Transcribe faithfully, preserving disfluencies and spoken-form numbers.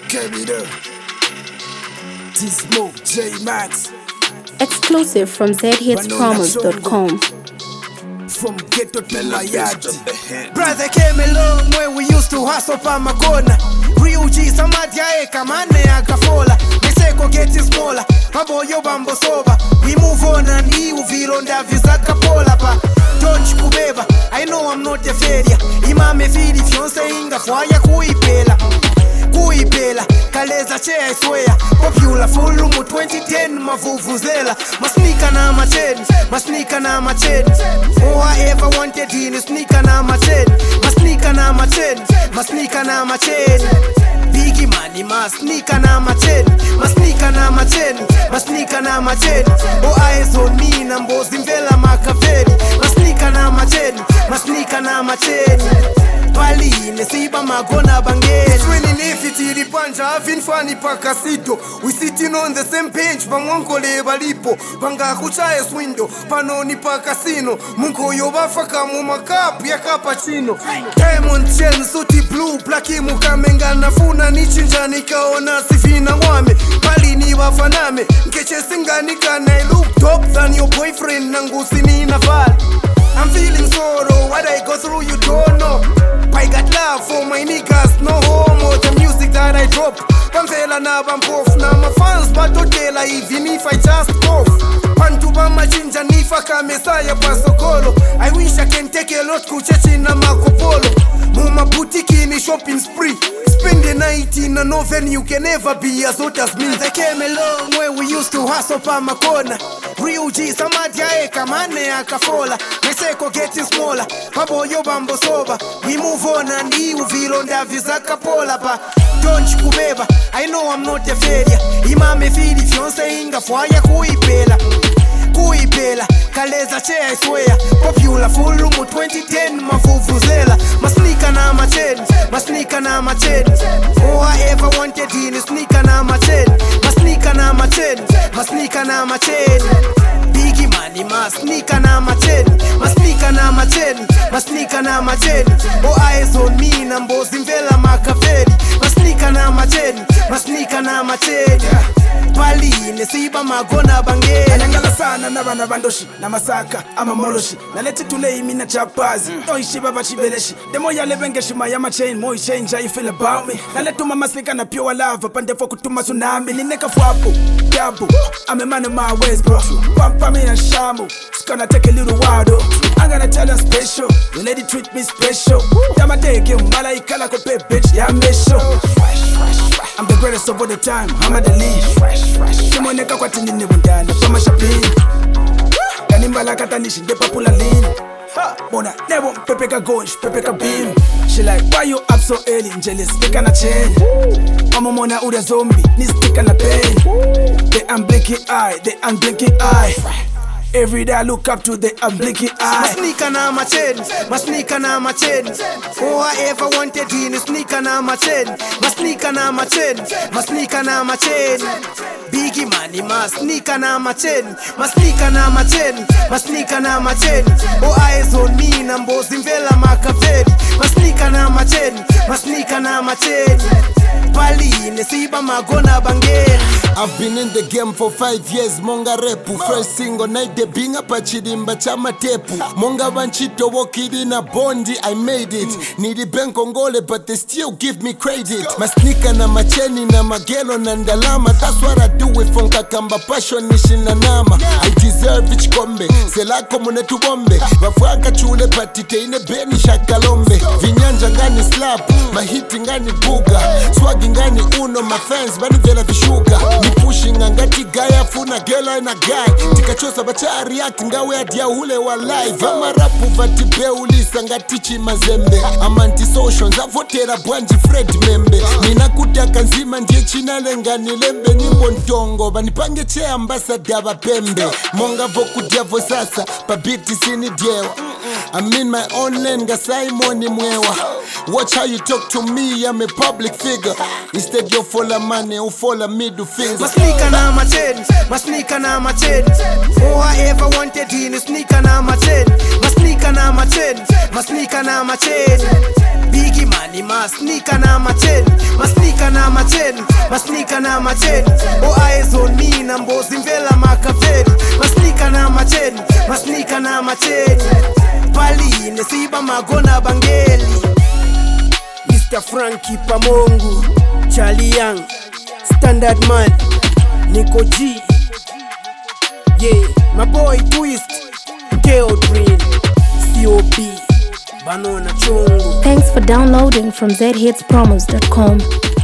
Kevin, T-Smoke, J-Max. Exclusive from z hits promos dot com. From ghetto to Mayadi. Brother came along when we used to hustle pa magona. Real G samadi aeka mane akafola. Meseko getting smaller. Maboyo bambo soba. We move on and he uvilonda vizaka pola pa. Don't kubeba. I know I'm not a failure. Imame fili fiance inga fwaya kuipela. Kuipela, kaleza che I swear. Popular full mu twenty ten mavuvuzela. Masnika na macheni, masnika na macheni. All I ever wanted in is sneaker na macheni. Masnika na macheni, masnika na macheni. Biggie money, masnika na macheni. Masnika na macheni, masnika na macheni. All eyes on me na mbozi mvela makaveri. Masnika na macheni, masnika na macheni. Pali nesiba magona bangeli. Swinging if it is the punch, having funny pakasito. We sitting on the same page, bangonko le balipo. Banga kucha es window, panoni pakasino. Munko yobafaka mu makap ya cappuccino. Diamond chain, suti blue, plaki mukamenga nafuna nichinja nikaona sifina wame. Pali ni wafaname, nkeche singa nikana I look top than your boyfriend nangusi ni nafal. I'm feeling sorrow, what I go through you don't know. I got love for my niggas, no homo. The music that I drop, Pamfela na bampof. Na my fans batotela even if I just cough. Pantu bama jinja nifa kamesaya pasokolo. I wish I can take a lot kuchechi na Marco Polo. Muma boutique ni shopping spree. Spend the night in a no venue, you can never be as hot as me. They came along when we used to hustle pa makona. Real G samadi aeka mane akafola. Meseko getting smaller, maboyo bambo soba. We move on and he uvilonda vizaka pola pa. Don't kubeba, I know I'm not a failure. Imame fili fiance inga fwaya kuipela. Kuipela, kaleza che I swear. Popular full mu twenty ten mavuvuzela. Masnika na macheni, masnika na macheni. All I ever wanted in is sneaker na macheni. Masnika na macheni, masnika na macheni. Biggie money, masnika na macheni. Masnika na macheni, masnika na macheni. All eyes on me na mbozi mvela makaveri. Masnika na macheni, masnika na macheni. Pali nesiba magona bangeli. Anangala sana na bana bandoshi na masaka ama moloshi. Na leti tule imi na chapazi. No ishi baba chibeleshi. Demo ya lebenge shima ya chain. Mo change how you feel about me. Na letu mama slika na pure love. Pande fo kutuma tsunami. Nineka fwapo, dabu. I'm a man of my ways bro. Pampa me na shamu. It's gonna take a little while though. I'm gonna tell her special. The lady treat me special. Yama take you mala ikala ko pe bitch. Yeah me show. I'm the greatest of all the time. I'm at the lead. Simoneka kwa tini nebundana Pama shapini Kanimbala katanishi de papula lean. Mona nebo pepeka gonsh, pepeka beam. She like, why you up so early? Njeli stika na chain. Mama mona uda zombie, ni stika na pain. The unblinking eye, the unblinking eye. Every day I look up to the unblinking eye. Masnika na macheni, masnika na macheni. All I ever wanted in is sneaker na macheni. Masnika na macheni, masnika na macheni. Biggie money, masnika na macheni. Masnika na macheni, masnika na macheni. All eyes on me na mbozi mvela makaveri. Masnika na macheni, masnika na macheni. Pali nesiba magona bangeli. I've been in the game for five years, monga repu. First single night de binga pachirimba chama tepu. Monga banchito wokidi na bondi, I made it. Nidi benkongole but they still give me credit. Masnika na macheni na magelo na ndalama. That's what I do with fonka kamba passion nishina nama. I deserve each kombe, selako mune tubombe. Wafuanka chule patite ine beni shakalombe. Vinyanja ngani slap, mahiti ngani buga. Swagi ngani uno, my fans bani vela vishuga. Pushing angati gaya funa gela na guy. Tikachosa bacha react ngawe adia ule wa live. Ama rapu vatibe ulisa ngati chimazembe. Ama anti-social zavotera bwanji Fred membe. Nina kutaka nzima ndiye china lenga nilembe. Nyimbo ntongo banipange che ambassador bapembe. Monga voku diavo sasa pabiti sini diewa. I'm in my own lane, ga Simon mwewa. Watch how you talk to me, I'm a public figure. Instead you follow money, you follow middle finger. Masnika na macheni, masnika na macheni. All I ever wanted in is sneaker na macheni. Masnika na macheni, masnika na macheni. Biggie money, masnika na macheni. Masnika na macheni. macheni masnika na macheni o eyes on me na mbozi mvela makaveri masnika na macheni masnika na macheni pali nesiba magona bangeli Mister Frankie Pamongu Charlie Young Standard Man Nico G yeah my boy Twist Keo Green C O B Banana Chungu. Thanks for downloading from z hits promos dot com.